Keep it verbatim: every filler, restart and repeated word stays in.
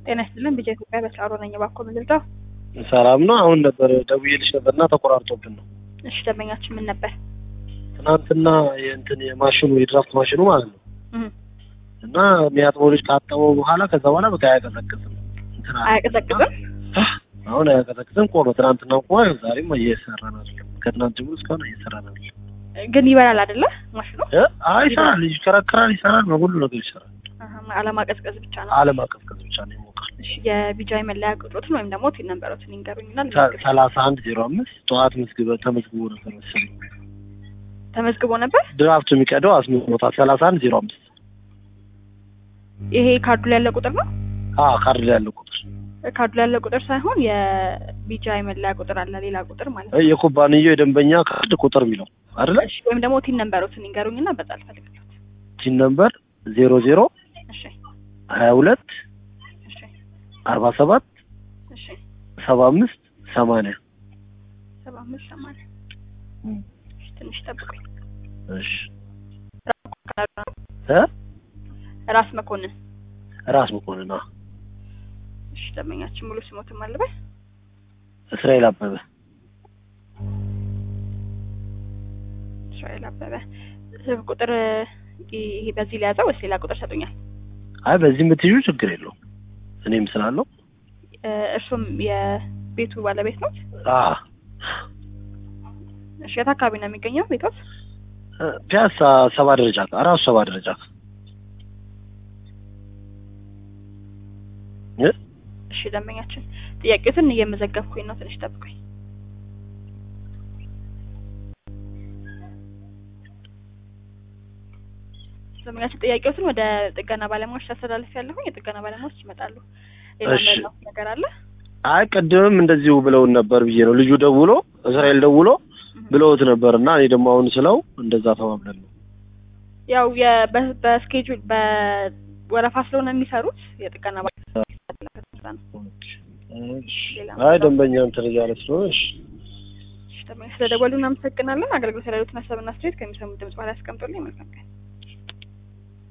ጤና ይስጥልን ቢጄ ኢትዮጵያ በስራሮ ነኝ ባኮ ምልልታው ሰላም ነው አሁን ነበር ደውዬልሽ ነበርና ተቆራርጦብን ነው እሺ ደመኛችን ምን ነበር ትናንትና የእንትን የማሽኑ የድራፍት ማሽኑ ማለት ነው እህ እና የሚያጥበው ልጅ ካጠበው በኋላ ከዛ በኋላ በቃ ያቀዘቅዝም እንትና አያቀዘቅዝም አሁን አያቀዘቅዝም ቆሎ ትናንትና ቆሎ ዛሬም እየሰራን አይደለም ከትናንት ጀምሮ እስካሁን እየሰራን አይደለም ግን ይበላል አይደለ ማሽኑ አይ ይሰራል ይከራከራል ይሰራል በሁሉ ነገር ይሰራል አለማ ቀዝቀዝ ብቻ ነው አለማ ቀዝቀዝ ብቻ ነው ይሞቃል እሺ የቢጃይ መለያ ቁጥሩን ወይም ደግሞ ቲን ነምበሮችን ይንገሩኝና ሰላሳ አንድ ዜሮ አምስት ጠዋት መስግበ ተመዝግቦ ነበር መሰለኝ ተመዝግቦ ነበር ድራፍቱ የሚቀደው አስመጣ ሰላሳ አንድ ዜሮ አምስት ይሄ ካርዱ ላይ ያለ ቁጥር ነው አዎ ካርዱ ላይ ያለ ቁጥር ካርዱ ላይ ያለ ቁጥር ሳይሆን የቢጃይ መለያ ቁጥር አለ ሌላ ቁጥር ማለት ነው የኩባንያው የደንበኛ ካርድ ቁጥር የሚለው አይደለ እሺ ወይም ደግሞ ቲን ነምበሮችን ይንገሩኝና በጣል ፈልጋለሁ ቲን ነምበር ዜሮ ዜሮ እሺ ሀያ ሁለት እሺ አርባ ሰባት እሺ ሰባ አምስት ሰማንያ ሰባ አምስት ሰማንያ እሺ ትንሽ ጠብቁኝ እሺ እ ራስ መኮንን ራስ መኮንን ነው እሺ ደመኛችን ሙሉ ስሞትን ማለበ እስራኤል አበበ እስራኤል አበበ ቁጥር ይሄ በዚህ ላይ ያዛው ወይስ ሌላ ቁጥር ሰጡኛል አይ በዚህ ምትዩ ችግር የለውም እኔም ስላለው እርሱም የቤቱ ባለቤት ነው አዎ እሺ የት አካባቢ ነው የሚገኘው ቤቶስ ፒያሳ ሰባ ደረጃ አራሱ ሰባ ደረጃ እ እሺ ደመኛችን ጥያቄውን እየመዘገብኩኝ ነው ትንሽ ጠብቁኝ ደመኛችን ጥያቄውን ወደ ጥገና ባለሙያዎች ተሰላልፍ ያለሁ የጥገና ባለሙያዎች ይመጣሉ ሌላ ነገር አለ አይ ቀደምም እንደዚሁ ብለውን ነበር ብዬ ነው ልጁ ደውሎ እስራኤል ደውሎ ብለውት ነበርና እኔ ደግሞ አሁን ስለው እንደዛ ተባብለን ነው ያው በስኬጁል በወረፋ ስለሆነ የሚሰሩት የጥገና ባለሙያዎች አይ ደንበኛም ተረጃለች ነው እሺ እሺ ደመኛ ስለደወሉና አመሰግናለን አገልግሎት ስለሌሎት ሀሳብና አስተያየት ከሚሰሙ ድምጽ በኋላ ያስቀምጡልኝ መልካም ቀን